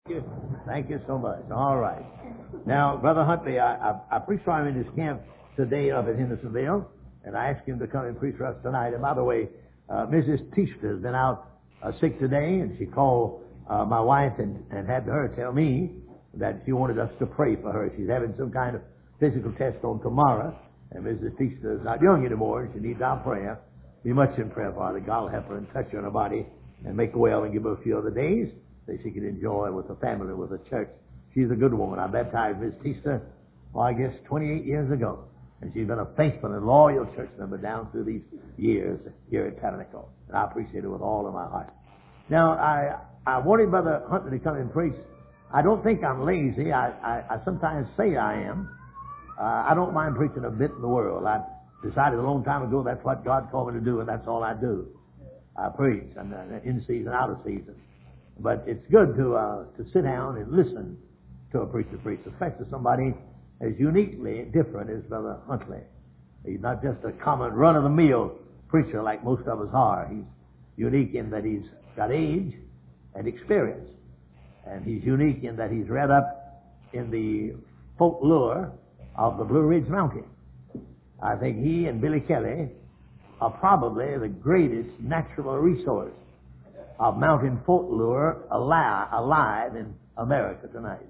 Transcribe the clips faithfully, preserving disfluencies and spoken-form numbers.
Thank you. Thank you so much. All right. Now, Brother Huntley, I, I, I preached for him in his camp today up at Hendersonville, and I asked him to come and preach for us tonight. And by the way, uh, Missus Teaster has been out uh, sick today, and she called uh, my wife and, and had her tell me that she wanted us to pray for her. She's having some kind of physical test on tomorrow, and Missus Teaster is not young anymore, and she needs our prayer. Be much in prayer for her, that God will help her and touch her in her body and make her well and give her a few other days that she can enjoy with her family, with her church. She's a good woman. I baptized Miss Teaster, well, I guess twenty-eight years ago. And she's been a faithful and loyal church member down through these years here at Tabernacle. And I appreciate it with all of my heart. Now, I I wanted Brother Huntley to come and preach. I don't think I'm lazy. I, I, I sometimes say I am. Uh, I don't mind preaching a bit in the world. I decided a long time ago that's what God called me to do, and that's all I do. I preach, and uh, in season, out of season. But it's good to uh, to sit down and listen to a preacher preach, especially somebody as uniquely different as Brother Huntley. He's not just a common run-of-the-mill preacher like most of us are. He's unique in that he's got age and experience. And he's unique in that he's read up in the folklore of the Blue Ridge Mountain. I think he and Billy Kelly are probably the greatest natural resource of mountain folklore alive, alive in America tonight.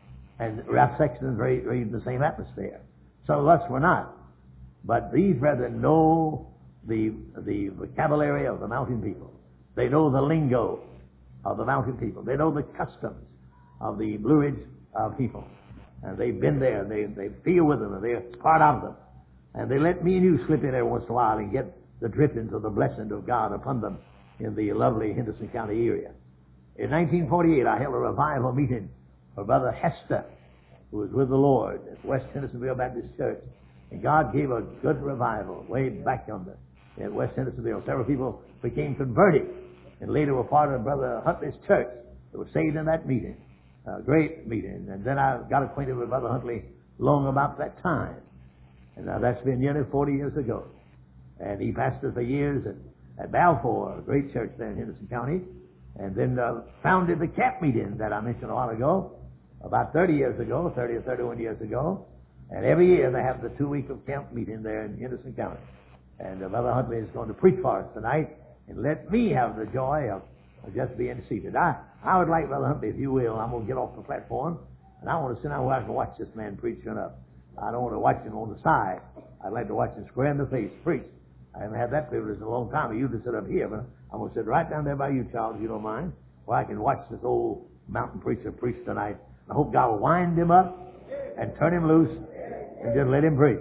And Ralph Sexton's reading read the same atmosphere. Some of us were not. But these brethren know the, the vocabulary of the mountain people. They know the lingo of the mountain people. They know the customs of the Blue Ridge uh, people. And they've been there. They, they feel with them. And they're part of them. And they let me and you slip in there once in a while and get the drippings of the blessing of God upon them in the lovely Henderson County area. In nineteen forty-eight, I held a revival meeting for Brother Hester, who was with the Lord at West Hendersonville Baptist Church. And God gave a good revival way back yonder at West Hendersonville. Several people became converted and later were part of Brother Huntley's church that was saved in that meeting. A great meeting. And then I got acquainted with Brother Huntley long about that time. And now that's been nearly forty years ago. And he pastored for years at at Balfour, a great church there in Henderson County, and then uh, founded the camp meeting that I mentioned a while ago, about thirty years ago, thirty or thirty-one years ago. And every year they have the two-week of camp meeting there in Henderson County. And uh, Brother Huntley is going to preach for us tonight, and let me have the joy of, of just being seated. I, I would like, Brother Huntley, if you will, I'm going to get off the platform, and I want to sit down where I can watch this man preach enough. I don't want to watch him on the side. I'd like to watch him square in the face preach. I haven't had that privilege in a long time. I usually sit up here, but I'm going to sit right down there by you, Charles, if you don't mind, where I can watch this old mountain preacher preach tonight. I hope God will wind him up and turn him loose and just let him preach.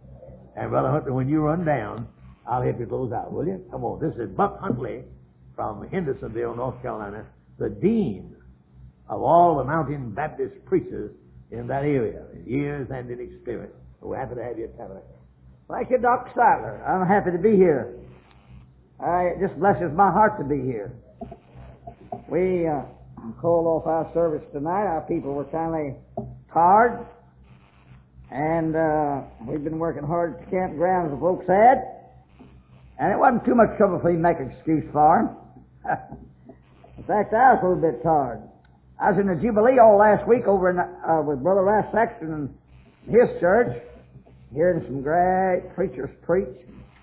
And Brother Huntley, when you run down, I'll help you close out, will you? Come on. This is Buck Huntley from Hendersonville, North Carolina, the dean of all the mountain Baptist preachers in that area, in years and in experience. So we're happy to have you at Tabernacle. Thank you, Doctor Sattler. I'm happy to be here. I, it just blesses my heart to be here. We uh, called off our service tonight. Our people were kind of tired, and uh, we've been working hard at the campground, as the folks said, and it wasn't too much trouble for me to make an excuse for them. In fact, I was a little bit tired. I was in the Jubilee all last week over in, uh, with Brother Ralph Sexton and his church, hearing some great preachers preach,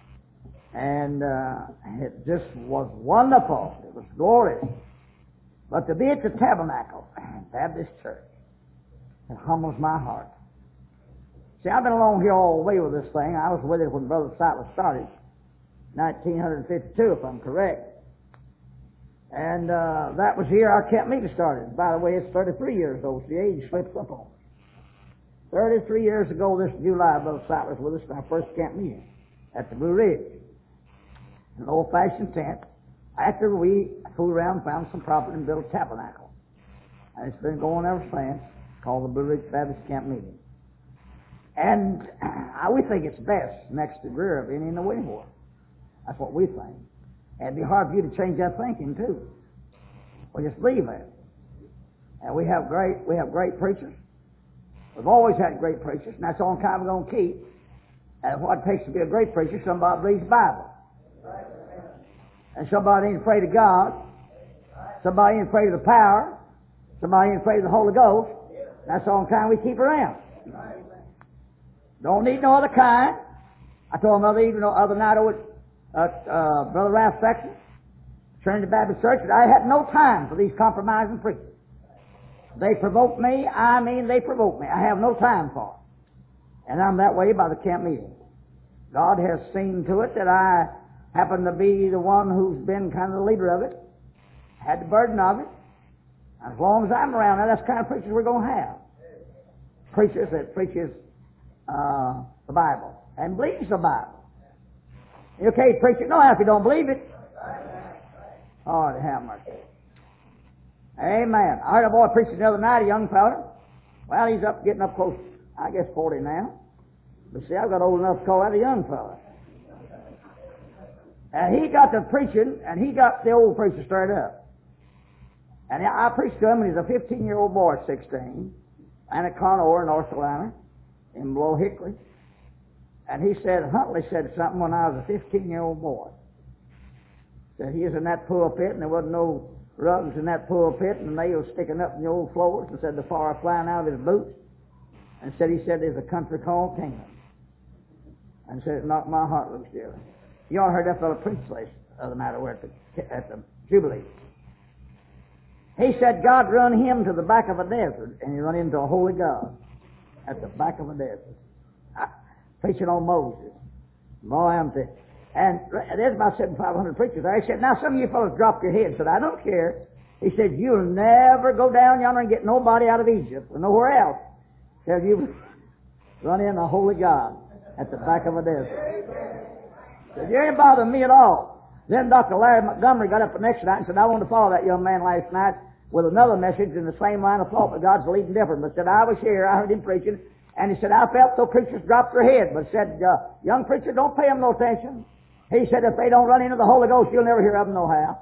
and uh, it just was wonderful. It was glorious. But to be at the Tabernacle Baptist Church, it humbles my heart. See, I've been along here all the way with this thing. I was with it when Brother Sattler started, nineteen fifty-two, if I'm correct. And uh, that was here our camp meeting started. By the way, it's thirty-three years old, so the age slips up on me. thirty-three years ago this July, Brother Sattler was with us in our first camp meeting at the Blue Ridge. An old-fashioned tent. After we fooled around and found some property and built a tabernacle. And it's been going ever since, called the Blue Ridge Baptist Camp Meeting. And uh, we think it's best next to Greer in the Windward. That's what we think. And it'd be hard for you to change that thinking, too. We just leave it. And we have great, we have great preachers. We've always had great preachers, and that's the only kind we're going to keep. And what it takes to be a great preacher, somebody reads the Bible. And somebody ain't afraid of God. Somebody ain't afraid of the power. Somebody ain't afraid of the Holy Ghost. That's the only kind we keep around. Don't need no other kind. I told him the other evening, the other night over at uh, Brother Ralph Sexton, Trinity Baptist Church, that I had no time for these compromising preachers. They provoke me. I mean, they provoke me. I have no time for them. And I'm that way by the camp meeting. God has seen to it that I happen to be the one who's been kind of the leader of it, had the burden of it. As long as I'm around, now that's the kind of preachers we're going to have. Preachers that preaches uh, the Bible and believes the Bible. You can't preach it no if you don't believe it. Oh, have mercy. Amen. I heard a boy preaching the other night, a young fellow. Well, he's up, getting up close, I guess forty now. But see, I've got old enough to call that a young fellow. And he got to preaching, and he got the old preacher stirred up. And I preached to him when he was a fifteen-year-old boy at sixteen, and at Conore, North Carolina, in Below Hickory. And he said, Huntley said something when I was a fifteen-year-old boy. Said he was in that pulpit, and there wasn't no rugs in that pulpit, and the nails sticking up in the old floors, and said the fire flying out of his boots. And said he said there's a country called Kingdom. And said it knocked my heart loose, dear. You all heard that fellow preach last other night over at the, at the Jubilee. He said God run him to the back of a desert, and he run into a holy God at the back of a desert. I, preaching on Moses. Boy, I'm t- and there's about seventy-five hundred preachers there. He said, now some of you fellows drop your heads. Said, I don't care. He said, you'll never go down yonder and get nobody out of Egypt or nowhere else. Said, you run in a holy God at the back of a desert. Said, you ain't bothering me at all. Then Doctor Larry Montgomery got up the next night and said, I wanted to follow that young man last night with another message in the same line of thought, but God's leading different. But said, I was here, I heard him preaching, and he said, I felt so preachers dropped their head, but said, uh, young preacher, don't pay them no attention. He said, if they don't run into the Holy Ghost, you'll never hear of them no how.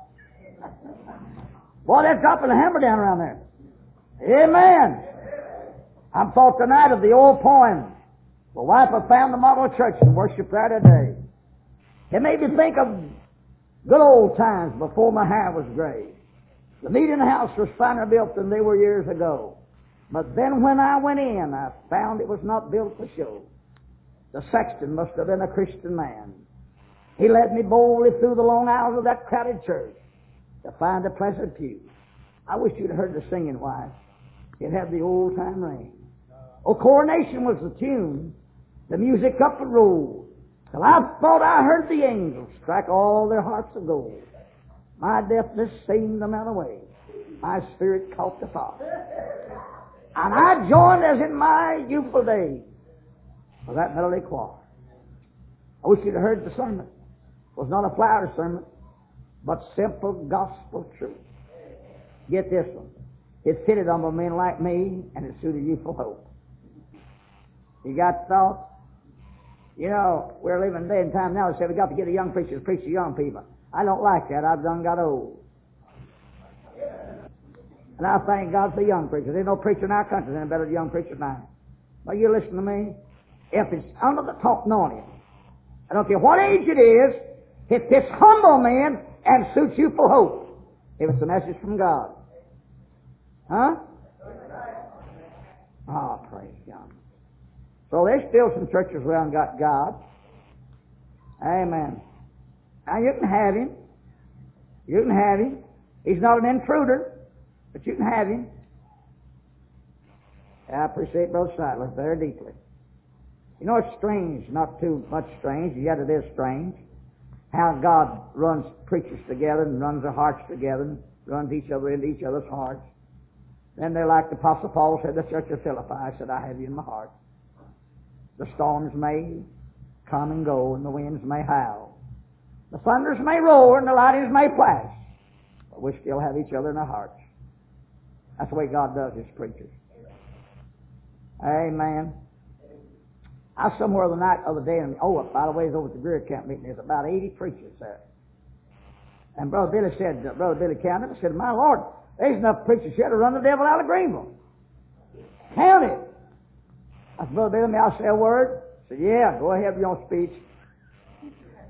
Boy, they're dropping the hammer down around there. Amen. I'm thought tonight of the old poem, the wife have found the model church and worship there today. It made me think of good old times before my hair was gray. The meeting house was finer built than they were years ago. But then when I went in, I found it was not built for show. The sexton must have been a Christian man. He led me boldly through the long aisles of that crowded church to find a pleasant pew. I wish you'd heard the singing, wife. It had the old-time ring. Oh, Coronation was the tune. The music up and rolled. Till I thought I heard the angels strike all their hearts of gold. My deafness seemed to melt away. My spirit caught the thought. And I joined as in my youthful days for that melody choir. I wish you'd have heard the sermon. It was not a flowery sermon, but simple gospel truth. Get this one. It fitted on men like me, and it suited youthful hope. You got thoughts? You know, we're living a day and time now that say we got to get a young preacher to preach to young people. I don't like that. I've done got old. And I thank God for young preachers. There's no preacher in our country that's better than young preachers now. But you listen to me. If it's under the top anointing, I don't care what age it is, if it's humble men and suits you for hope, if it's a message from God. Huh? Oh, praise God. So there's still some churches around got God. Amen. Now you can have him. You can have him. He's not an intruder, but you can have him. I appreciate Brother Silas very deeply. You know, it's strange, not too much strange, yet it is strange, how God runs preachers together and runs their hearts together and runs each other into each other's hearts. Then they're like the Apostle Paul said, the church of Philippi, I said, I have you in my heart. The storms may come and go, and the winds may howl. The thunders may roar, and the lightnings may flash. But we still have each other in our hearts. That's the way God does his preachers. Amen. I was somewhere the night the other day, and oh, by the way, it was over at the Greer Camp meeting. There's about eighty preachers there. And Brother Billy said, uh, Brother Billy counted. I said, my Lord, there's enough preachers here to run the devil out of Greenville. Count it. I said, Brother Billy, may I say a word? He said, yeah, go ahead with your speech.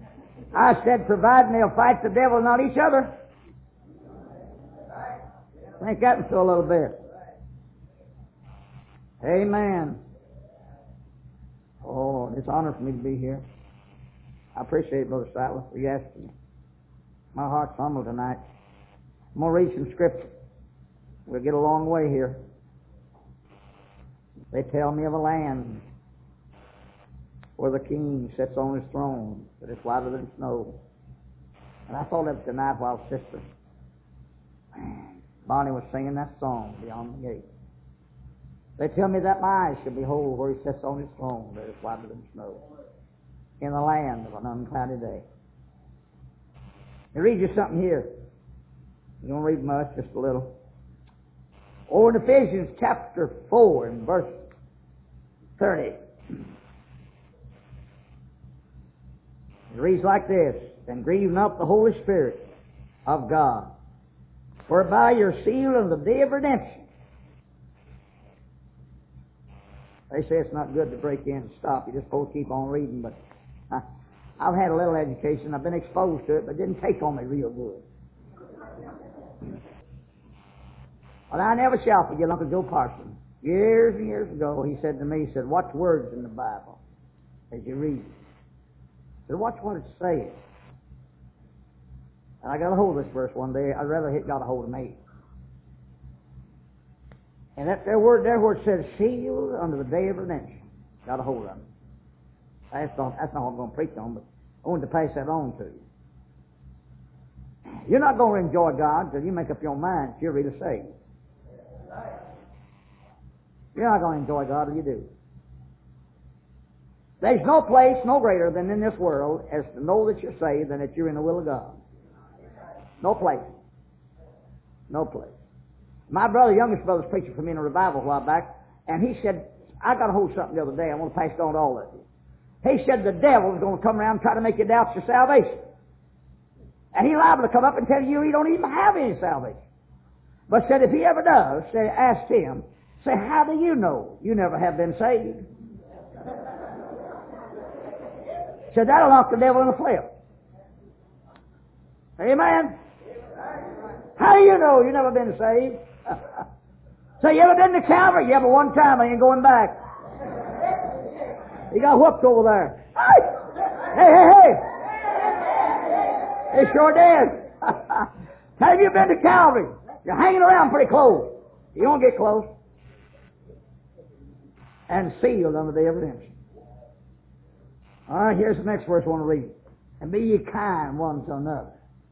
I said, providing they'll fight the devil, not each other. Think that for a little bit. Amen. Oh, it's an honor for me to be here. I appreciate it, Brother Silas, for you asking me. My heart's humble tonight. I'm going to read some scripture. We'll get a long way here. They tell me of a land where the king sits on his throne, that is whiter than snow. And I thought of it tonight while Sister Bonnie was singing that song, Beyond the Gate. They tell me that my eyes shall behold where he sits on his throne, that is whiter than snow, in the land of an unclouded day. I'll read you something here. You don't read much, just a little. Over in Ephesians chapter four and verse thirty. It reads like this: And grieve not the Holy Spirit of God, whereby you're sealed unto the day of redemption. They say it's not good to break in and stop. You're just supposed to keep on reading, but I, I've had a little education. I've been exposed to it, but it didn't take on me real good. Well, I never shall forget Uncle Joe Parson. Years and years ago, he said to me, he said, watch words in the Bible as you read. He said, watch what it's saying. And I got a hold of this verse one day. I'd rather it got a hold of me. And that their word there where it says sealed under the day of redemption. Got a hold of it. That's not, that's not what I'm going to preach on, but I wanted to pass that on to you. You're not going to enjoy God until you make up your mind that you're really saved. You're not going to enjoy God till you do. There's no place no greater than in this world as to know that you're saved than that you're in the will of God. No place. No place. My brother, youngest brother, was preaching for me in a revival a while back, and he said, I got a hold of something the other day. I want to pass it on to all of you. He said the devil is going to come around and try to make you doubt your salvation. And he's liable to come up and tell you he don't even have any salvation. But said if he ever does, say, ask him, say, how do you know you never have been saved? Said that'll knock the devil in the flip. Amen? How do you know you never been saved? So you ever been to Calvary? Yeah, but one time I ain't going back. He got whooped over there. Hey, hey, hey. They sure did. Have you been to Calvary? You're hanging around pretty close. You don't get close. And sealed on the day of redemption. All right, here's the next verse I want to read. And be ye kind one to another,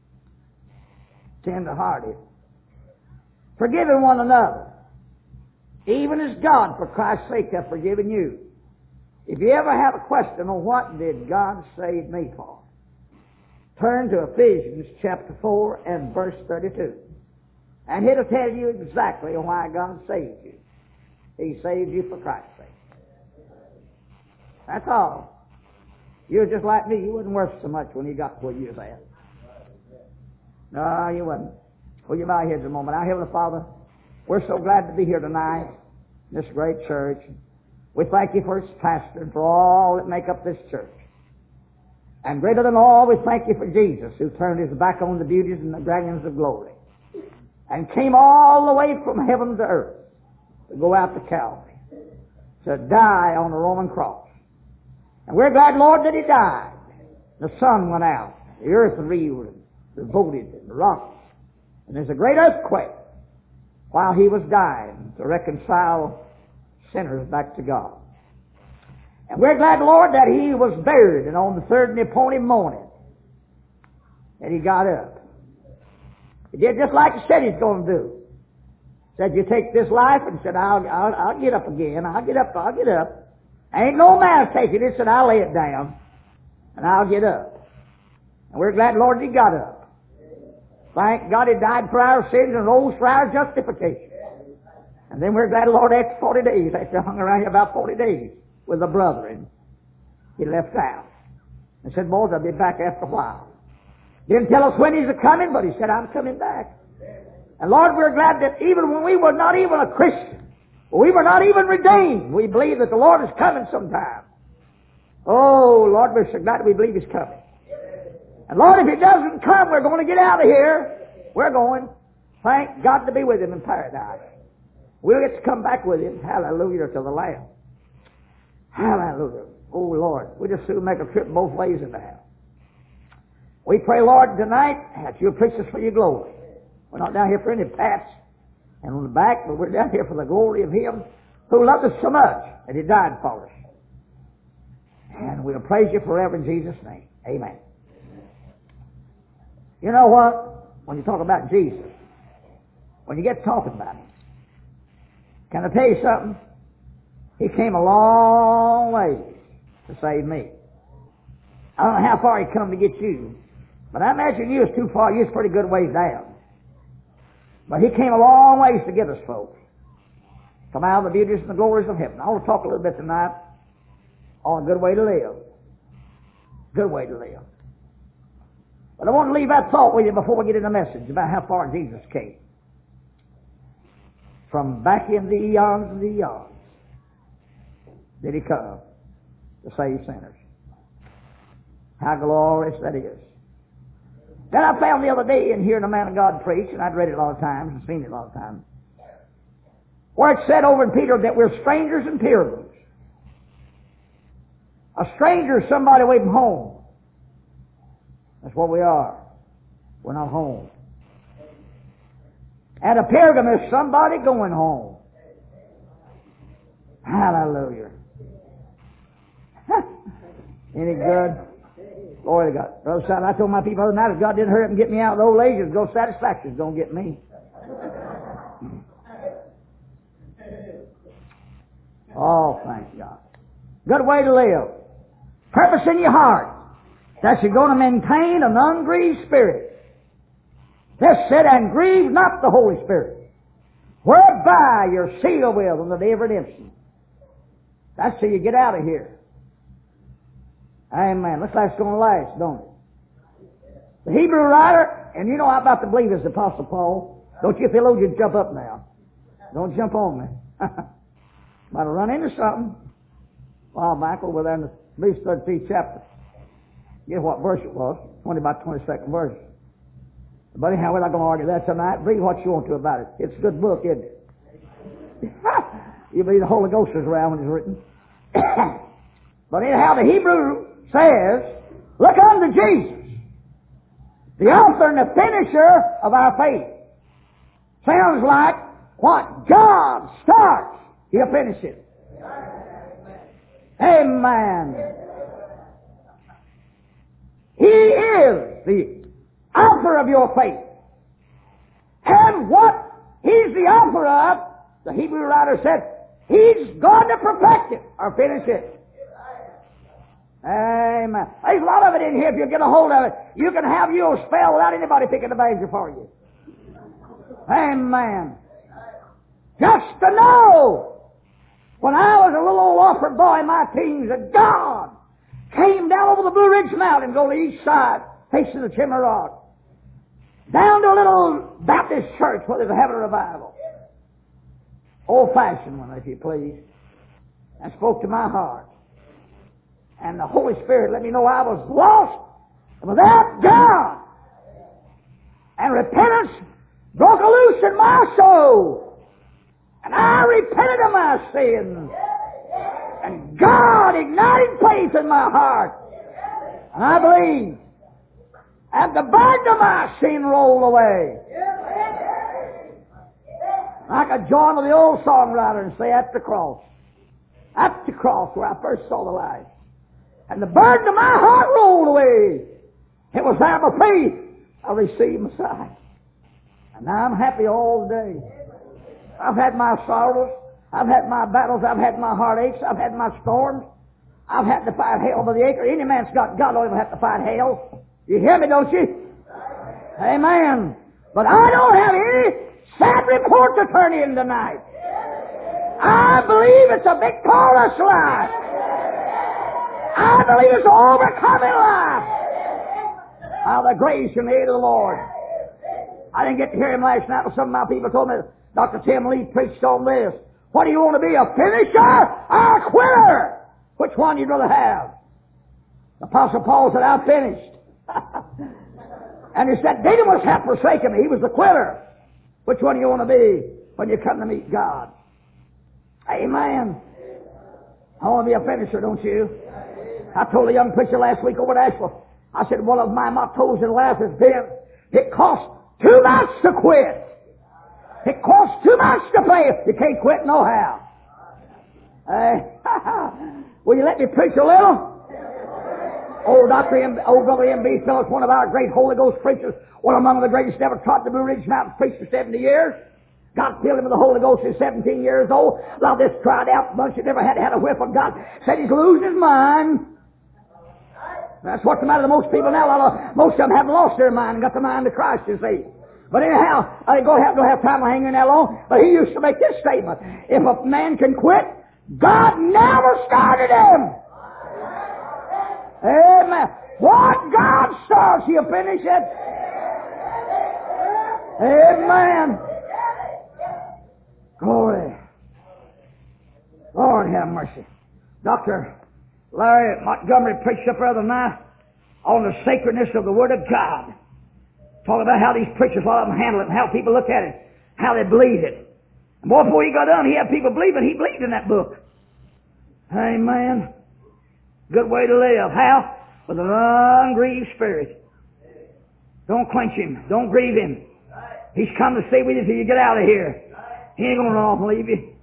tender-hearted, forgiving one another, even as God, for Christ's sake, hath forgiven you. If you ever have a question on what did God save me for, turn to Ephesians chapter four and verse thirty-two. And it'll tell you exactly why God saved you. He saved you for Christ's sake. That's all. You were just like me. You wasn't worth so much when you got where you was at. No, you wasn't. Well, you bow your heads a moment. Our Heavenly Father, we're so glad to be here tonight in this great church. We thank you for its pastor and for all that make up this church. And greater than all, we thank you for Jesus, who turned his back on the beauties and the dragons of glory and came all the way from heaven to earth to go out to Calvary, to die on the Roman cross. And we're glad, Lord, that he died. The sun went out, the earth reeled and revolted and rocked, and there's a great earthquake while he was dying to reconcile sinners back to God. And we're glad, Lord, that he was buried, and on the third and appointed morning that he got up. He did just like he said he's going to do. Said, you take this life, and said, I'll, I'll, I'll get up again. I'll get up, I'll get up. Ain't no man taking it. Said, I'll lay it down, and I'll get up. And we're glad, Lord, he got up. Thank God he died for our sins and rose for our justification. And then we're glad, Lord, after forty days, after hung around here about forty days with a brethren, he left out. And said, boys, I'll be back after a while. Didn't tell us when he's a-coming, but he said, I'm coming back. And Lord, we're glad that even when we were not even a Christian, we were not even redeemed, we believe that the Lord is coming sometime. Oh, Lord, we're so glad we believe he's coming. And Lord, if he doesn't come, we're going to get out of here. We're going. Thank God to be with Him in paradise. We'll get to come back with Him. Hallelujah to the Lamb. Hallelujah. Oh, Lord, we just soon make a trip both ways in there. We pray, Lord, tonight that You'll preach us for Your glory. We're not down here for any pats and on the back, but we're down here for the glory of Him who loved us so much that He died for us. And we'll praise You forever in Jesus' name. Amen. You know what? When you talk about Jesus, when you get talking about Him, can I tell you something? He came a long way to save me. I don't know how far He come to get you, but I imagine you was too far. You was pretty good ways down. But He came a long ways to get us, folks. Come out of the beauties and the glories of heaven. I want to talk a little bit tonight on a good way to live. Good way to live. But I want to leave that thought with you before we get in the message about how far Jesus came. From back in the eons and the eons did He come to save sinners. How glorious that is. Then I found the other day in hearing a man of God preach, and I'd read it a lot of times and seen it a lot of times, where it said over in Peter that we're strangers and pilgrims. A stranger is somebody away from home. That's what we are. We're not home. And a pilgrim is somebody going home. Hallelujah. Any good? Glory to God. Brother Simon, I told my people the other night, if God didn't hurry up and get me out of the old age, no satisfaction's going to get me. Oh, thank God. Good way to live. Purpose in your heart that you're going to maintain an ungrieved spirit. This said, and grieve not the Holy Spirit, whereby you're sealed with on the day of redemption. That's till you get out of here. Amen. Looks like it's going to last, don't it? The Hebrew writer, and you know I'm about to believe it's the Apostle Paul. Don't you theologians jump up now. Don't jump on me. Might have run into something a while back over there in the at least thirty-fifth chapter. Guess what verse it was? twenty by twenty-second verse. But anyhow, we're not going to argue that tonight. Believe what you want to about it. It's a good book, isn't it? You believe the Holy Ghost is around when it's written. But anyhow, the Hebrew says, look unto Jesus, the author and the finisher of our faith. Sounds like what God starts, He'll finish it. Amen. He is the author of your faith. And what He's the author of, the Hebrew writer said, He's going to perfect it or finish it. Amen. There's a lot of it in here. If you get a hold of it, you can have your spell without anybody picking the badger for you. Amen. Just to know, when I was a little old orphan boy in my teens, that God came down over the Blue Ridge Mountains on the east side, facing the Chimney Rock, down to a little Baptist church where there's a having a revival. Old-fashioned one, if you please. And spoke to my heart. And the Holy Spirit let me know I was lost and without God. And repentance broke loose in my soul. And I repented of my sins. And God ignited faith in my heart. And I believe. And the burden of my sin rolled away. I could join with the old songwriter and say, at the cross. At the cross where I first saw the light. And the burden of my heart rolled away. It was there by faith I received Messiah. And now I'm happy all the day. I've had my sorrows. I've had my battles. I've had my heartaches. I've had my storms. I've had to fight hell by the acre. Any man's got God don't even have to fight hell. You hear me, don't you? Amen. But I don't have any sad report to turn in tonight. I believe it's a victorious life. I believe it's an overcoming life. By the grace and aid of the Lord. I didn't get to hear him last night, but some of my people told me Doctor Tim Lee preached on this. What do you want to be, a finisher or a quitter? Which one you'd rather have? The Apostle Paul said, I'm finished. And he said, Didymus hath forsaken me. He was the quitter. Which one do you want to be when you come to meet God? Amen. I want to be a finisher, don't you? I told a young preacher last week over at Asheville, I said, one of my mottos in life has been, it costs too much to quit. It costs too much to play. You can't quit no how. Uh, will you let me preach a little? Old Doctor M, old Brother M B Phillips, one of our great Holy Ghost preachers, one among the greatest ever trod the Blue Ridge Mountains, preached for seventy years. God filled him with the Holy Ghost at seventeen years old. A lot of this tried out bunch that never had had a whiff of God said he's losing his mind. That's what's the matter with most people now. A lot of, most of them haven't lost their mind and got the mind of Christ, you see. But anyhow, I don't have, don't have time to hang in that long. But he used to make this statement: if a man can quit, God never started him. Amen. What God starts, He'll finish it. Amen. Glory. Lord have mercy. Doctor Larry Montgomery preached up the other night on the sacredness of the Word of God. Talking about how these preachers, a lot of them handle it, and how people look at it, how they believe it. And boy, before he got done, he had people believing. He believed in that book. Amen. Good way to live. How? With an ungrieved spirit. Don't quench him. Don't grieve him. He's come to stay with you till you get out of here. He ain't going to run off and leave you.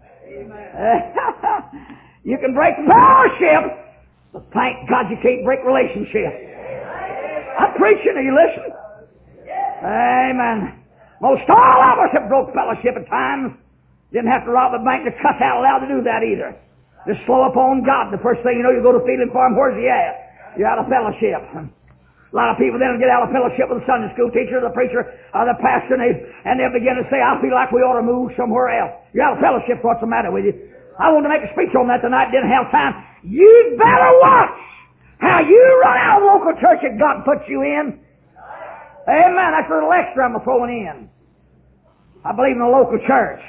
You can break fellowship, but thank God you can't break relationship. I'm preaching. Are you listening? Amen. Most all of us have broke fellowship at times. Didn't have to rob the bank to cuss out loud to do that either. Just slow up on God. The first thing you know, you go to feeding for him. Where's he at? You're out of fellowship. A lot of people then get out of fellowship with the Sunday school teacher, the preacher, or the pastor, and they, and they begin to say, I feel like we ought to move somewhere else. You're out of fellowship. What's the matter with you? I wanted to make a speech on that tonight. Didn't have time. You better watch how you run out of the local church that God puts you in. Amen. That's a little extra I'm throwing in. I believe in the local church.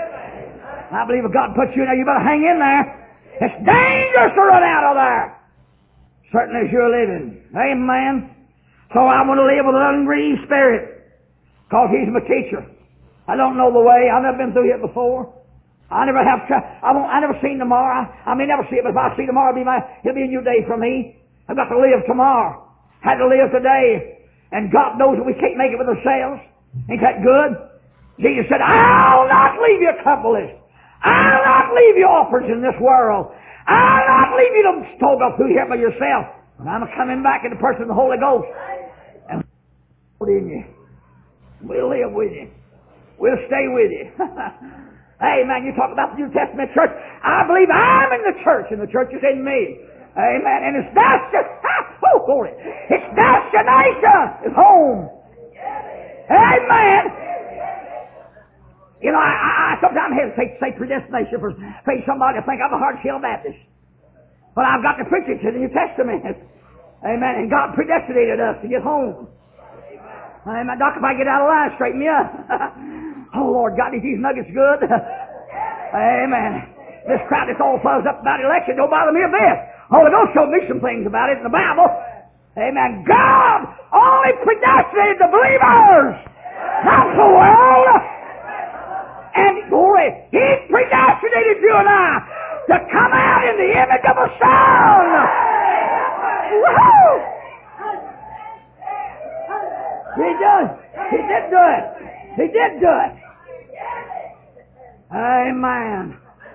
I believe if God puts you in there, you better hang in there. It's dangerous to run out of there. Certainly as you're living. Amen. So I want to live with an ungrieved spirit. Because He's my teacher. I don't know the way. I've never been through it before. I never have tried. I won't, I never seen tomorrow. I, I may never see it, but if I see tomorrow, it'll be, my, it'll be a new day for me. I've got to live tomorrow. Had to live today. And God knows that we can't make it with ourselves. Ain't that good? Jesus said, I'll not leave you comfortless. I'll not leave you orphans in this world. I'll not leave you to go through here by yourself. And I'm coming back in the person of the Holy Ghost. And we'll in you. We'll live with you. We'll stay with you. Hey, man, you talk about the New Testament church. I believe I'm in the church, and the church is in me. Amen. And it's destination. Oh, glory. Its destination is home. Amen. You know, I, I, I sometimes hesitate to say predestination for say somebody to think I'm a hard-shell Baptist. But I've got to preach it to the New Testament. Amen. And God predestinated us to get home. Amen. Doc, if I get out of line, straighten me up. Oh, Lord God, is these nuggets good? Amen. This crowd that's all fuzzed up about election don't bother me a bit. Holy Ghost showed me some things about it in the Bible. Amen. God only predestinated the believers, not the world. And glory, He predestinated you and I to come out in the image of a Son. Woo-hoo! He did. He did do it. He did do it. Amen.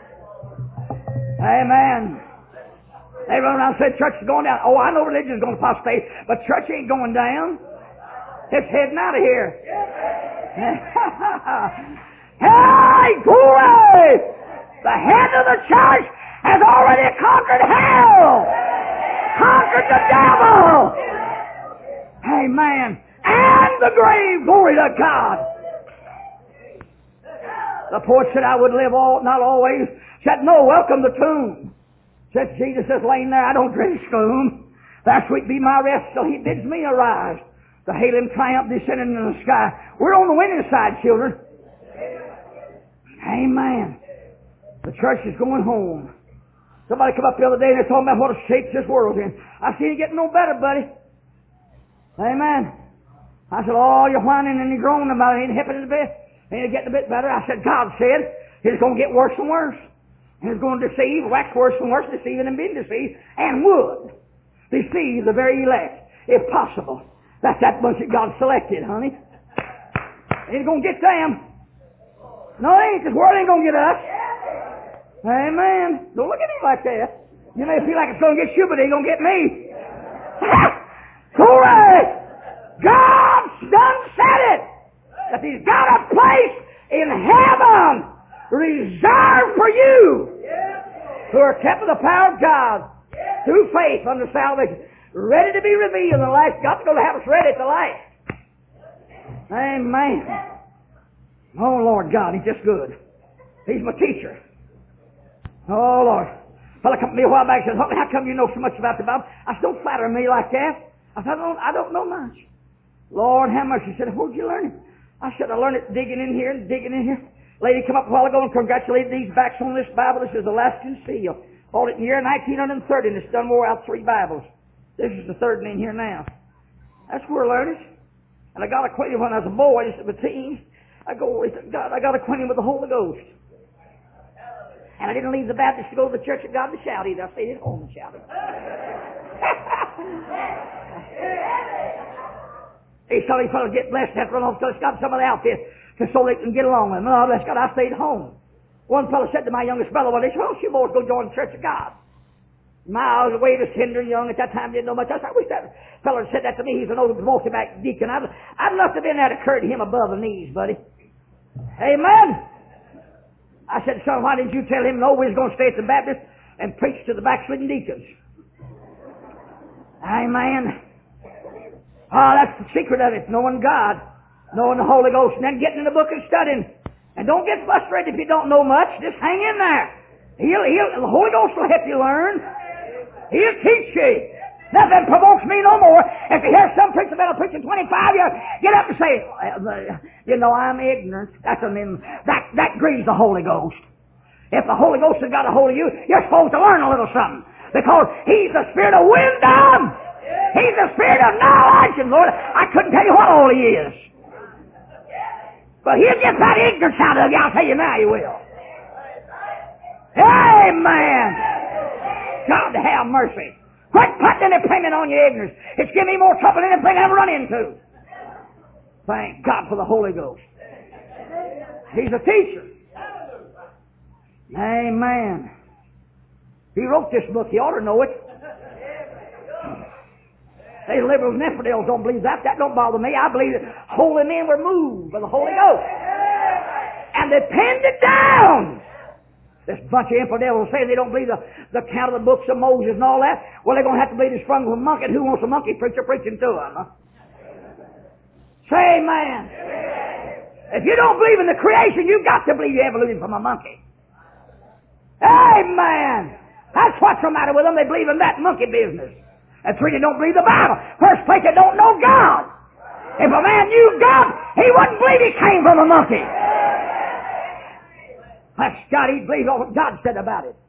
Amen. Everyone around said church is going down. Oh, I know religion is going to apostate, but church ain't going down. It's heading out of here. Hey, glory! The head of the church has already conquered hell, conquered the devil. Amen. And the grave. Glory to God. The poet said, I would live all, not always. Said, no, welcome the tomb. Said, Jesus is laying there. I don't dread his gloom. There sweet be my rest till He bids me arise. The hail and triumph descending in the sky. We're on the winning side, children. Amen. The church is going home. Somebody come up the other day and they're talking about what a shape this world's in. I see you getting no better, buddy. Amen. I said, oh, you're whining and you're groaning about it. Ain't happening a bit. And it's getting a bit better. I said, God said it's going to get worse and worse. And it's going to deceive, wax worse and worse, deceiving and being deceived, and would deceive the very elect, if possible. That's that bunch that God selected, honey. Ain't going to get them. No, it ain't. This world ain't going to get us. Amen. Don't look at me like that. You may feel like it's going to get you, but it ain't going to get me. Glory! God's done said it. That He's got a place in heaven reserved for you who are kept with the power of God through faith unto salvation, ready to be revealed in the last. God's going to have us ready at the last. Amen. Oh, Lord God, He's just good. He's my teacher. Oh, Lord. A fellow come to me a while back and said, how come you know so much about the Bible? I said, don't flatter me like that. I said, I don't, I don't know much. Lord, how much? He said, where'd you learn it? I said, I learned it digging in here and digging in here. Lady come up a while ago and congratulated these backs on this Bible. This is the Alaskan Seal. Bought it in the year nineteen thirty, and it's done wore out three Bibles. This is the third one in here now. That's where I learned it. And I got acquainted when I was a boy, just a teen. I go, God, I got acquainted with the Holy Ghost. And I didn't leave the Baptist to go to the church of God to shout either. I stayed at home and shouted. These some of these fellows get blessed and have to run off to got some of the outfit just so they can get along with them. No, bless God, I stayed home. One fellow said to my youngest brother one day, well, you boys go join the Church of God. My, I was way too tender and young at that time, didn't know much. I said, I wish that fellow had said that to me. He's an old multi back deacon. I'd, I'd love to have been there to carry him above the knees, buddy. Amen. I said, son, why didn't you tell him no, we was going to stay at the Baptist and preach to the backslidden deacons? Amen. Ah, that's the secret of it, knowing God, knowing the Holy Ghost, and then getting in the book and studying. And don't get frustrated if you don't know much. Just hang in there. He'll, he'll, the Holy Ghost will help you learn. He'll teach you. Nothing provokes me no more. If you hear some preacher been preaching twenty-five years, get up and say, you know, I'm ignorant. That's a mean, that, that grieves the Holy Ghost. If the Holy Ghost has got a hold of you, you're supposed to learn a little something. Because He's the Spirit of wisdom. He's the Spirit of knowledge. And Lord, I couldn't tell you what all He is. But He'll get that ignorance out of you. I'll tell you now He will. Amen. God have mercy. Quit putting any payment on your ignorance. It's giving me more trouble than anything I ever run into. Thank God for the Holy Ghost. He's a teacher. Amen. He wrote this book. He ought to know it. They liberals and infidels don't believe that. That don't bother me. I believe that holy men were moved by the Holy Ghost. And they penned it down. This bunch of infidels say they don't believe the, the account of the books of Moses and all that. Well, they're going to have to believe the sprung of a monkey. Who wants a monkey preacher preaching to them? Huh? Say amen. If you don't believe in the creation, you've got to believe the evolution from a monkey. Amen. That's what's the matter with them. They believe in that monkey business. And three, they don't believe the Bible. First place, they don't know God. If a man knew God, he wouldn't believe he came from a monkey. That's God. He'd believe all God said about it.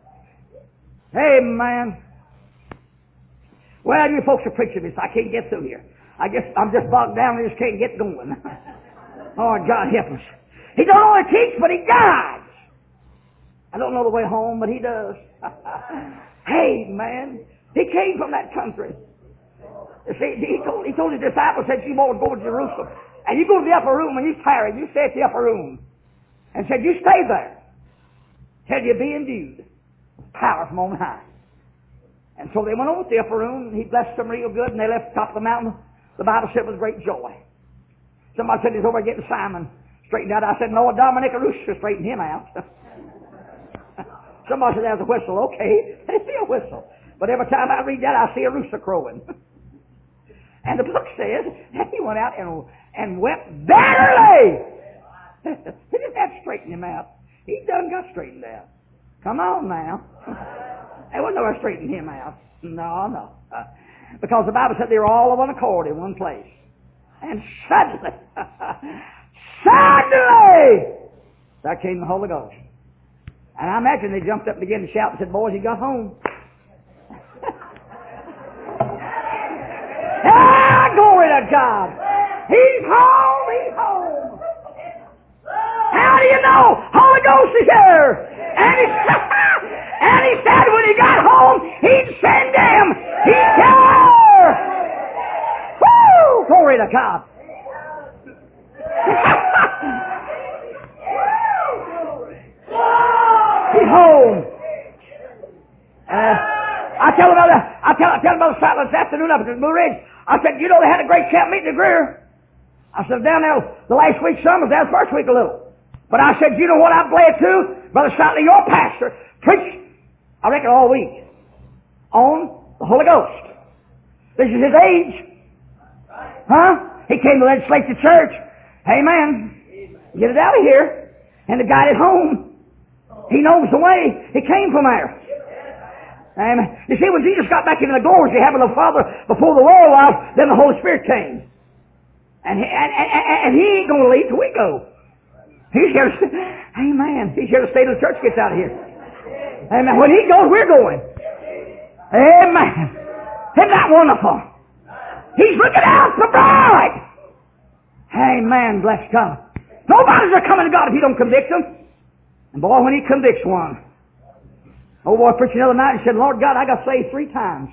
Amen. Well, you folks are preaching this. I can't get through here. I guess I'm just bogged down and just can't get going. Oh, God help us. He don't only teach, but He guides. I don't know the way home, but He does. Hey, man. He came from that country. You see, he told, he told his disciples, said, you boys go to Jerusalem. And you go to the upper room when you're tired. You stay at the upper room. And said, you stay there till you be endued with power from on high. And so they went over to the upper room, and He blessed them real good, and they left the top of the mountain. The Bible said with great joy. Somebody said he's over getting Simon straightened out. I said, no, Dominic Arusha straightened him out. Somebody said, there's a whistle. Okay, they see a whistle. But every time I read that, I see a rooster crowing. And the book says that he went out and, and wept bitterly. He didn't have to straighten him out. He done got straightened out. Come on now. There wasn't no straightening him out. No, no. Uh, because the Bible said they were all of one accord in one place. And suddenly, suddenly, there came the Holy Ghost. And I imagine they jumped up and began to shout and said, boys, He got home. Ah, glory to God. He's home. He's home. How do you know? Holy Ghost is here. And he, and he said when he got home, he'd send them. He'd tell her. Woo! Glory to God. He's home. Uh, I tell him about I tell I tell him about Saturday this afternoon up at the Blue Ridge. I said, you know, they had a great camp meeting at Greer. I said, down there the last week some was down the first week a little. But I said, you know what I'm glad to? Brother Shatley, your pastor, preached, I reckon all week, on the Holy Ghost. This is his age. Huh? He came to legislate the church. Amen. Get it out of here. And the guy at home, he knows the way. He came from there. Amen. You see, when Jesus got back into the glory, he had with the Father before the world was, then the Holy Spirit came. And he, and, and, and he ain't going to leave till we go. He's here to stay. Amen. He's here to stay till the church gets out of here. Amen. When he goes, we're going. Amen. Isn't that wonderful? He's looking out for the bride. Amen. Bless God. Nobody's ever coming to God if he don't convict them. And boy, when he convicts one. Old boy preached the other night and said, Lord God, I got saved three times.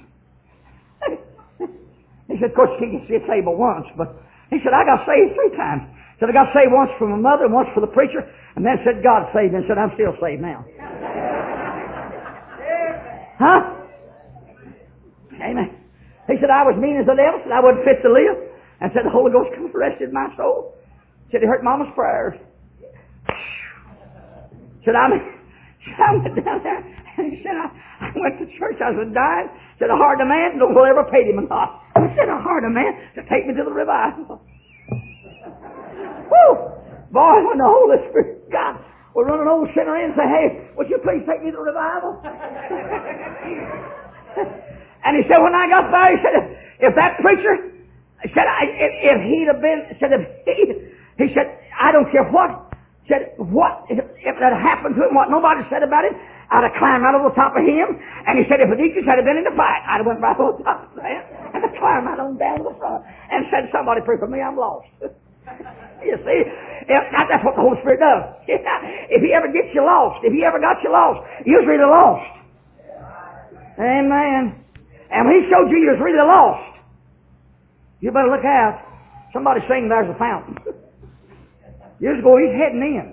He said, of course, he can get saved but once, but he said, I got saved three times. He said, I got saved once from a mother and once for the preacher, and then said, God saved me, and said, I'm still saved now. Huh? Amen. He said, I was mean as the devil, said I wasn't fit to live, and said, the Holy Ghost come and arrested my soul. Said, he heard Mama's prayers. Said, I went down there, and he said, I, I went to church, I was dying. Said, I hired a man, no one ever paid him a lot. I said, I hired a man to take me to the revival. Woo! Boy, when the Holy Spirit, God, will run an old sinner in and say, hey, would you please take me to the revival? And he said, when I got there, he said, if that preacher, he said, I, if, if he'd have been, said, if he, he said, I don't care what, said, what, if, if that happened to him, what nobody said about it, I'd have climbed right over the top of him. And he said, if the deacons had been in the fight, I'd have went right over the top of that and I'd climbed right on down to the front and said, somebody pray for me, I'm lost. You see, if, that's what the Holy Spirit does. If he ever gets you lost, if he ever got you lost, you was really lost. Amen. And when he showed you you was really lost, you better look out. Somebody sing, there's a fountain. Years ago, he's heading in.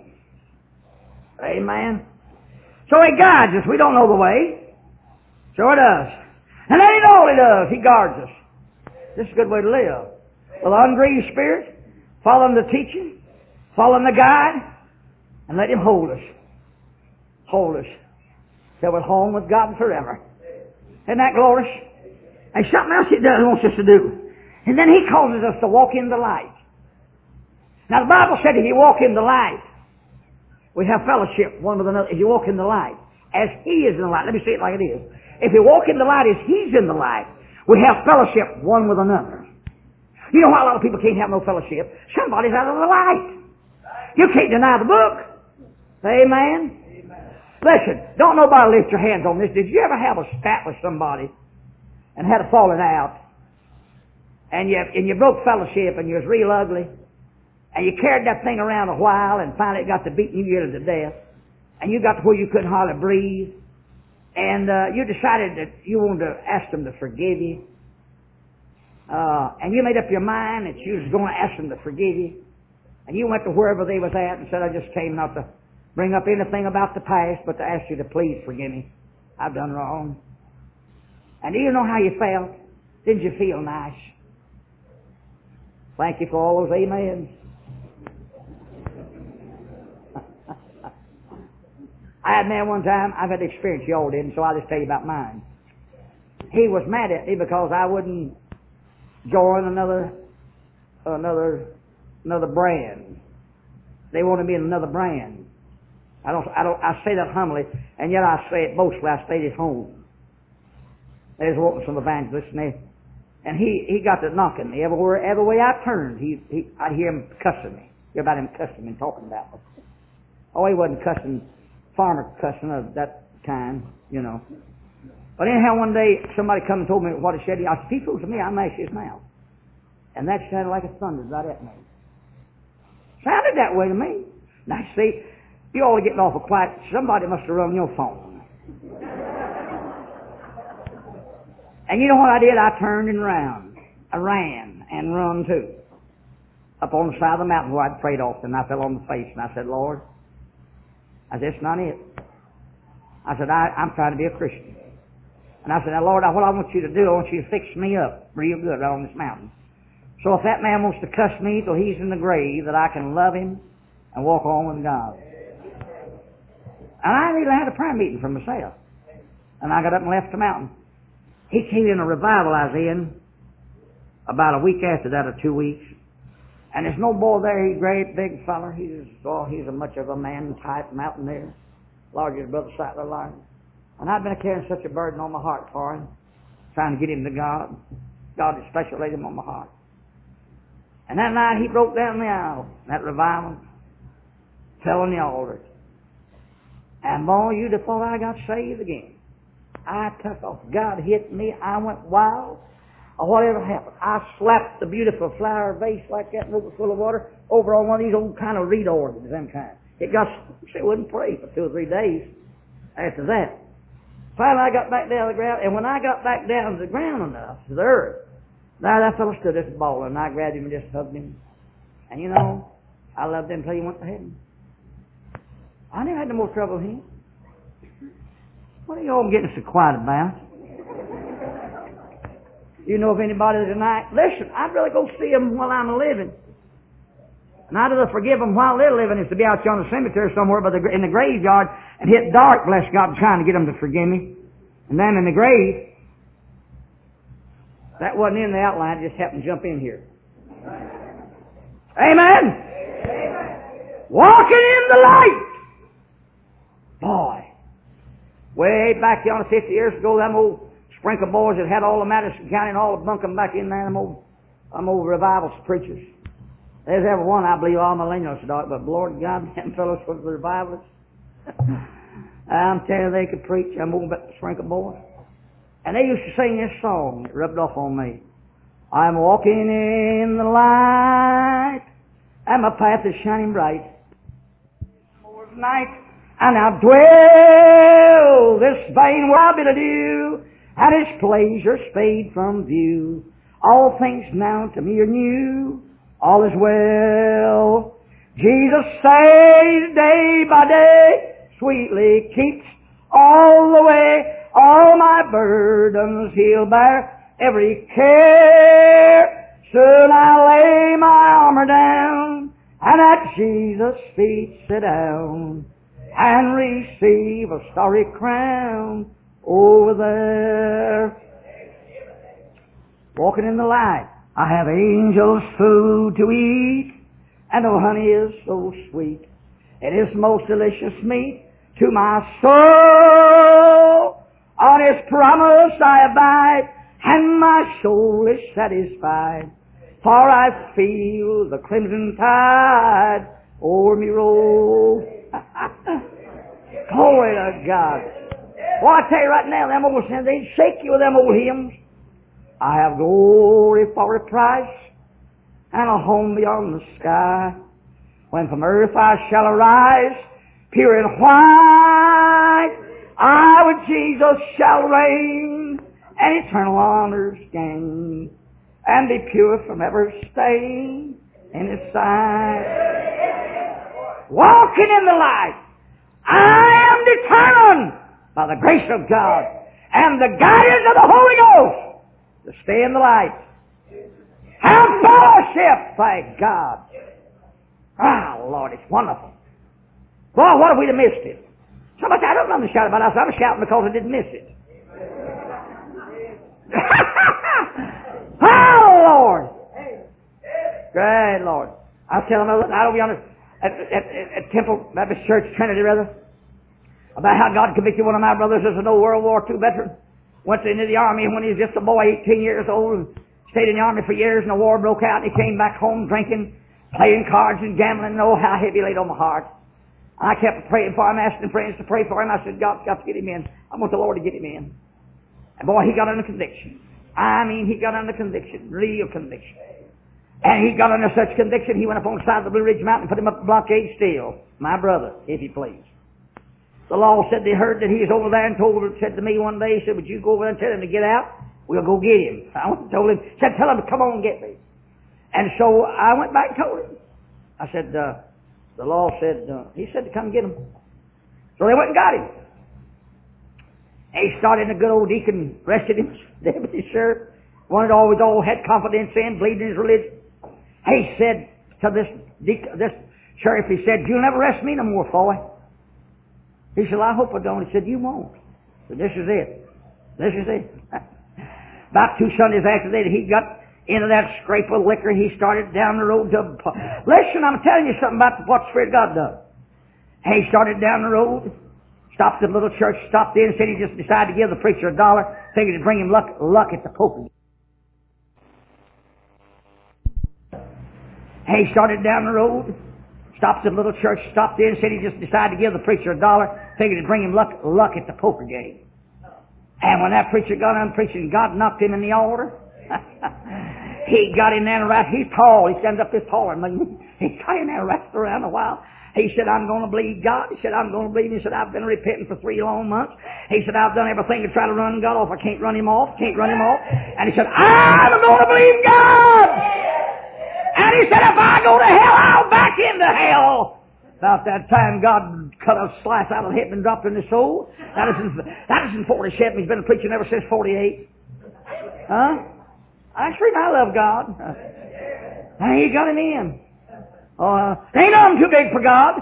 Amen. So he guides us. We don't know the way. Sure does. And then he knows he does. He guards us. This is a good way to live. With an ungrieved spirit, following the teaching, following the guide, and let him hold us. Hold us. Till we're home with God forever. Isn't that glorious? And something else he does wants us to do. And then he causes us to walk in the light. Now the Bible said if you walk in the light, we have fellowship one with another. If you walk in the light, as he is in the light. Let me say it like it is. If you walk in the light as he's in the light, we have fellowship one with another. You know why a lot of people can't have no fellowship? Somebody's out of the light. You can't deny the book. Amen. Listen, don't nobody lift your hands on this. Did you ever have a spat with somebody and had a falling out? And you, and you broke fellowship and you was real ugly? And you carried that thing around a while and finally it got to beating you nearly to death. And you got to where you couldn't hardly breathe. And uh, you decided that you wanted to ask them to forgive you. Uh, and you made up your mind that you was going to ask them to forgive you. And you went to wherever they was at and said, I just came not to bring up anything about the past, but to ask you to please forgive me. I've done wrong. And do you know how you felt? Didn't you feel nice? Thank you for all those amens. I had a man one time, I've had the experience you all did, and so I'll just tell you about mine. He was mad at me because I wouldn't join another, another, another brand. They wanted me in another brand. I don't, I don't, I say that humbly, and yet I say it boastfully. I stayed at home. They was wanting some evangelists, and they, and he, he got to knocking me everywhere, every way I turned. He, he, I'd hear him cussing me. Hear about him cussing me and talking about me. Oh, he wasn't cussing, farmer cussing of that kind, you know. But anyhow, one day somebody come and told me what he said. I said, if he fools with me, I'll mash his mouth. And that sounded like a thunder right at me. Sounded that way to me. Now, see, you all are getting awful quiet. Somebody must have rung your phone. And you know what I did? I turned and ran. I ran and run too. Up on the side of the mountain where I'd prayed often. I fell on the face and I said, Lord, I said, that's not it. I said, I, I'm trying to be a Christian. And I said, now, Lord, what I want you to do, I want you to fix me up real good right on this mountain. So if that man wants to cuss me till he's in the grave, that I can love him and walk on with God. And I really had a prayer meeting for myself. And I got up and left the mountain. He came in a revival I was in about a week after that or two weeks. And there's no boy there. He's a great big feller. He's, oh, he's a much of a man type mountaineer. Large as Brother Sattler Larry. And I've been carrying such a burden on my heart for him, trying to get him to God. God especially laid him on my heart. And that night he broke down the aisle, that revival, fell on the altar. And boy, you'd have thought I got saved again. I took off. God hit me. I went wild. Or whatever happened. I slapped the beautiful flower vase like that, and full of water, over on one of these old kind of reed organs, them kind. It got, it wouldn't pray for two or three days after that. Finally, I got back down to the ground, and when I got back down to the ground enough, to the earth, now that fellow stood there bawling, and I grabbed him and just hugged him. And you know, I loved him until he went to heaven. I never had no more trouble with him. What are you all getting so quiet about? You know of anybody tonight? Listen, I'd rather go see them while I'm living. And I'd rather forgive them while they're living is to be out here on the cemetery somewhere by the, in the graveyard and hit dark, bless God, trying to get them to forgive me. And then in the grave, that wasn't in the outline, it just happened to jump in here. Amen? Amen. Walking in the light. Boy. Way back yonder fifty years ago, them old sprinkle boys that had all the Madison County and all the bunkum back in there, them old, them old revival preachers. There's every one, I believe, all millennials, but Lord God, them fellows was the revivalists. I'm telling you, they could preach. I'm old sprinkle boys. And they used to sing this song. It rubbed off on me. I'm walking in the light, and my path is shining bright. More night, and I dwell this vain world bit ado, and His pleasures fade from view. All things now to me are new. All is well. Jesus saves day by day, sweetly keeps all the way. All my burdens He'll bear, every care. Soon I lay my armor down, and at Jesus' feet sit down, and receive a starry crown over there. Walking in the light, I have angels' food to eat, and the honey is so sweet. It is most delicious meat to my soul. On His promise I abide, and my soul is satisfied. For I feel the crimson tide o'er me roll. Glory to God. Well, I tell you right now, them old sins, they shake you with them old hymns. I have glory for a price, and a home beyond the sky. When from earth I shall arise, pure and white, I with Jesus shall reign, and eternal honors gain, and be pure from every stain in His sight. Walking in the light, I am determined by the grace of God and the guidance of the Holy Ghost to stay in the light. Have fellowship, thank God. Ah, Lord, it's wonderful. Boy, what if we'd have missed it? Somebody said, I don't know to shout about it. I'm shouting because I didn't miss it. Oh, Lord. Great Lord. I was telling them, I don't be honest, at, at, at, at Temple Baptist Church, Trinity, rather, about how God convicted one of my brothers as an old World War Two veteran. Went into the Army when he was just a boy, eighteen years old, and stayed in the Army for years, and the war broke out, and he came back home drinking, playing cards and gambling, and oh, how heavy laid on my heart. And I kept praying for him, asking friends to pray for him. I said, God's got to get him in. I want the Lord to get him in. And boy, he got under conviction. I mean, he got under conviction, real conviction. And he got under such conviction, he went up on the side of the Blue Ridge Mountain and put him up a blockade still. My brother, if you please. The law said they heard that he was over there and told her, said to me one day, he said, would you go over there and tell him to get out? We'll go get him. I went and told him, said, tell him to come on and get me. And so I went back and told him. I said, uh, the law said, uh, he said to come get him. So they went and got him. And he started in a good old deacon, arrested him, deputy sheriff. One that always all had confidence in, believed in his religion. He said to this this sheriff, he said, you'll never arrest me no more, Foy. He said, well, I hope I don't. He said, you won't. So this is it. This is it. About two Sundays after that, he got into that scrape of liquor. He started down the road to... Listen, I'm telling you something about what the Spirit of God does. He started down the road, stopped at a little church, stopped in, said he just decided to give the preacher a dollar, figured to bring him luck, luck at the poker. He started down the road, stopped at a little church, stopped in, said he just decided to give the preacher a dollar, figured to bring him luck, luck at the poker game. And when that preacher got on preaching, God knocked him in the altar. He got in there and right, he's tall, he stands up this tall, and he's got in there and wrapped around a while. He said, I'm going to believe God. He said, I'm going to believe him. He said, I've been repenting for three long months. He said, I've done everything to try to run God off. I can't run him off, can't run him off. And he said, I'm going to believe God. And he said, if I go to hell, I'll back into hell. About that time, God cut a slice out of heaven and dropped in his soul. That is in, that is in forty-seven. He's been preaching ever since forty-eight. Huh? I scream, I love God. And he got him in. Oh, uh, ain't nothing too big for God.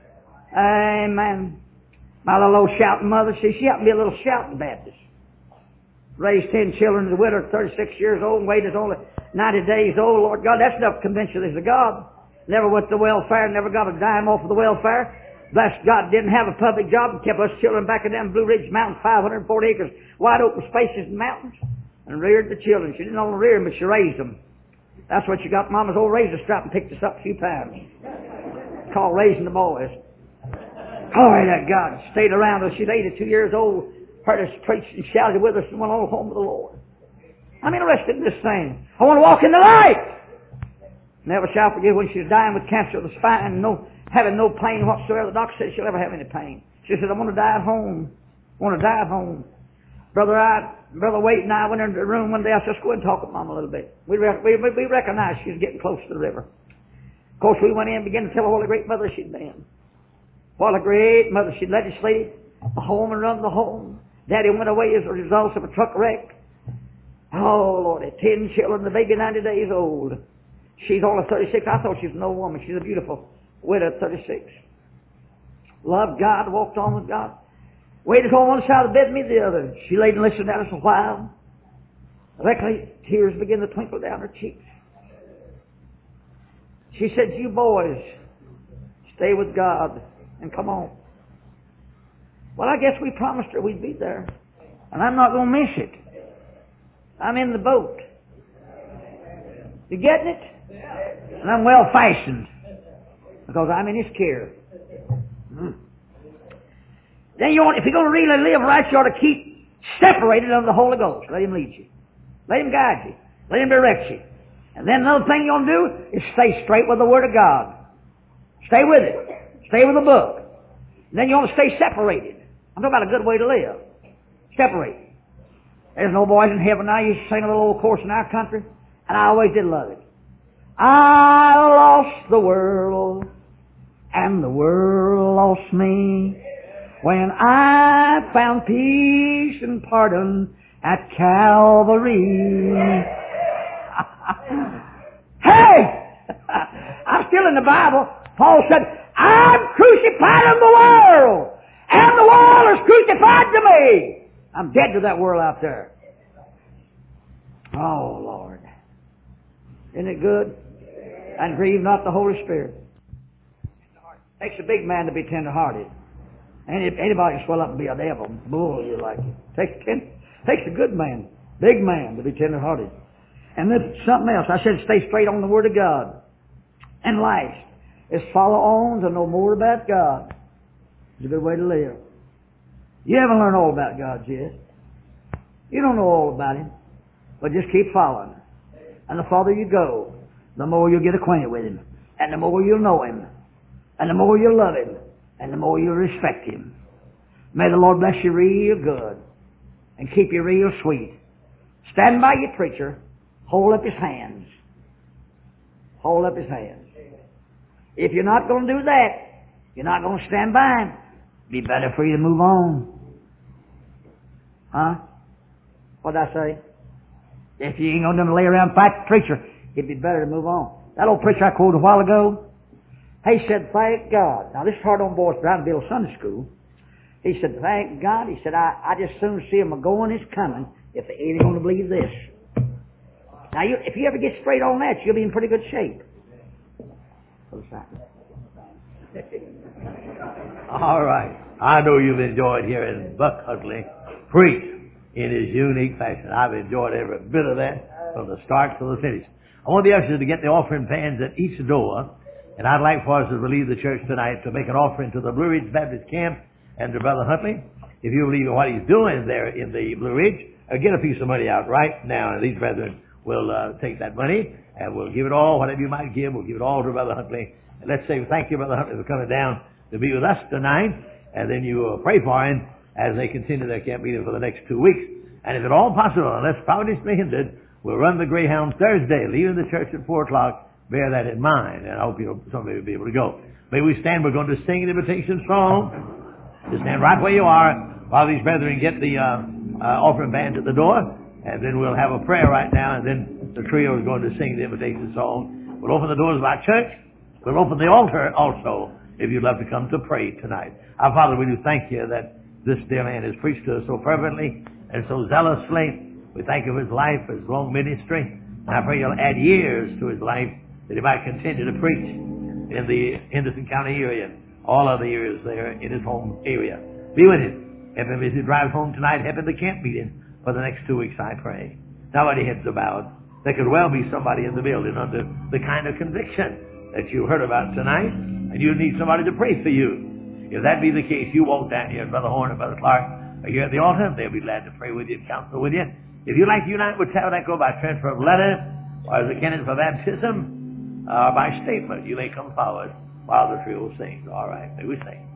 Amen. My little old shouting mother, see, she happened to be a little shouting Baptist. Raised ten children as a widow, thirty-six years old, and waited only ninety days old. Lord God, that's enough to convince you there's a God. Never went to welfare, never got a dime off of the welfare. Blessed God, didn't have a public job, and kept us children back in them Blue Ridge Mountains, five hundred forty acres, wide open spaces and mountains, and reared the children. She didn't only rear them, but she raised them. That's what you got. Mama's old razor strap and picked us up a few times. It's called raising the boys. Glory to God. Stayed around us. She's eighty-two years old. Heard us preach and shouted with us and went on home with the Lord. I'm interested in this thing. I want to walk in the light. Never shall forget when she was dying with cancer of the spine and no, having no pain whatsoever. The doctor said she'll never have any pain. She said, I want to die at home. I want to die at home. Brother I, Brother Wade and I went into the room one day. I said, let's go and talk with Mama a little bit. We, we, we recognized she was getting close to the river. Of course, we went in and began to tell her what a great mother she'd been. What a great mother. She'd legislated the home and run the home. Daddy went away as a result of a truck wreck. Oh, Lord, ten children, the baby ninety days old. She's only thirty-six. I thought she was an old woman. She's a beautiful widow at thirty-six. Loved God, walked on with God. Waited on one side of the bed, me the other. She laid and listened at us a while. Directly, tears began to twinkle down her cheeks. She said, you boys, stay with God and come on. Well, I guess we promised her we'd be there. And I'm not going to miss it. I'm in the boat. You getting it? And I'm well fashioned. Because I'm in His care. Hmm. Then you want, if you're going to really live right, you ought to keep separated under the Holy Ghost. Let Him lead you. Let Him guide you. Let Him direct you. And then another thing you want to do is stay straight with the Word of God. Stay with it. Stay with the book. And then you want to stay separated. I'm talking about a good way to live. Separate. There's no boys in heaven. I used to sing a little old chorus in our country, and I always did love it. I lost the world, and the world lost me, when I found peace and pardon at Calvary. Hey! I'm still in the Bible. Paul said, I'm crucified in the world, and the world is crucified to me. I'm dead to that world out there. Oh, Lord. Isn't it good? And grieve not the Holy Spirit. It takes a big man to be tender-hearted. Any, anybody can swell up and be a devil. Bull, you like it. Takes, ten, takes a good man, big man, to be tender-hearted. And then something else. I said stay straight on the Word of God. And last is follow on to know more about God. It's a good way to live. You haven't learned all about God yet. You don't know all about Him. But just keep following. And the farther you go, the more you'll get acquainted with Him, and the more you'll know Him, and the more you'll love Him, and the more you'll respect Him. May the Lord bless you real good and keep you real sweet. Stand by your preacher. Hold up his hands. Hold up his hands. If you're not going to do that, you're not going to stand by him. It'd be better for you to move on. Huh? What'd I say? If you ain't going to lay around and fight the preacher, it'd be better to move on. That old preacher I quoted a while ago, he said, thank God. Now this is hard on boys trying to build Sunday school. He said, thank God. He said, I, I just soon see him a-going is coming if they ain't going to believe this. Now, you, if you ever get straight on that, you'll be in pretty good shape. All right. I know you've enjoyed hearing Buck Huntley preach in his unique fashion. I've enjoyed every bit of that from the start to the finish. I want the ushers to get the offering pans at each door, and I'd like for us to relieve the church tonight to make an offering to the Blue Ridge Baptist Camp and to Brother Huntley. If you believe in what he's doing there in the Blue Ridge, uh, get a piece of money out right now, and these brethren will uh, take that money, and we'll give it all, whatever you might give, we'll give it all to Brother Huntley. And let's say thank you, Brother Huntley, for coming down to be with us tonight, and then you uh, pray for him as they continue their camp meeting for the next two weeks. And if at all possible, unless Providence may hinder, we'll run the Greyhound Thursday, leaving the church at four o'clock. Bear that in mind, and I hope you'll, somebody will be able to go. May we stand, we're going to sing an invitation song. Just stand right where you are while these brethren get the uh, uh, offering band at the door, and then we'll have a prayer right now, and then the trio is going to sing the invitation song. We'll open the doors of our church. We'll open the altar also if you'd love to come to pray tonight. Our Father, we do thank you that this dear man has preached to us so fervently and so zealously. We thank you for his life, for his long ministry. And I pray you'll add years to his life that he might continue to preach in the Henderson County area, all other areas there in his home area. Be with him. Help him as he drives home tonight. Help him the camp meeting for the next two weeks, I pray. Now, while your heads are bowed, there could well be somebody in the building under the kind of conviction that you heard about tonight, and you need somebody to pray for you. If that be the case, you walk down here, Brother Horn and Brother Clark are here at the altar. They'll be glad to pray with you and counsel with you. If you'd like to unite with Tabernacle by transfer of letter, or as a candidate for baptism, or by statement, you may come forward while the trio sings. All right, may we sing.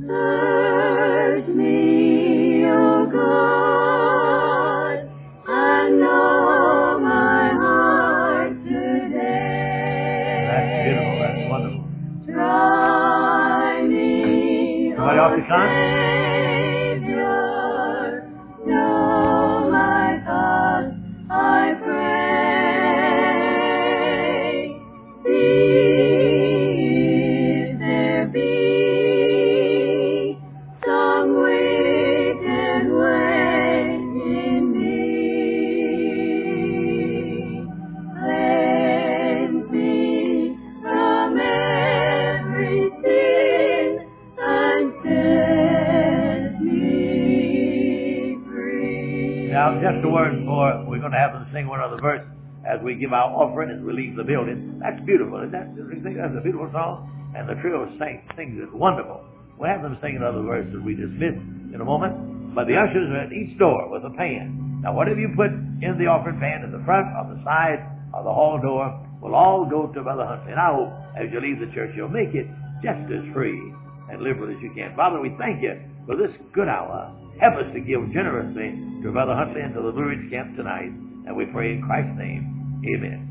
Search me, O God, and know my heart today. That's beautiful. That's wonderful. Try me, Somebody off the con? Savior, know my thoughts, I pray. See if there be some wicked way in me. Cleanse me from every sin and set me free. Now, just a word for, we're going to have them sing one other verse as we give our offering and we leave the building. That's beautiful. Isn't that, you think that's a beautiful song? And the trio sing, sings it wonderful. We'll have them sing another verse as we dismiss in a moment. But the ushers are at each door with a pan. Now, whatever you put in the offering pan in the front, on the side, or the hall door, will all go to Brother Huntley. And I hope as you leave the church, you'll make it just as free and liberal as you can. Father, we thank you for this good hour. Help us to give generously to Brother Huntley and to the Blue Ridge Camp tonight. And we pray in Christ's name. Amen.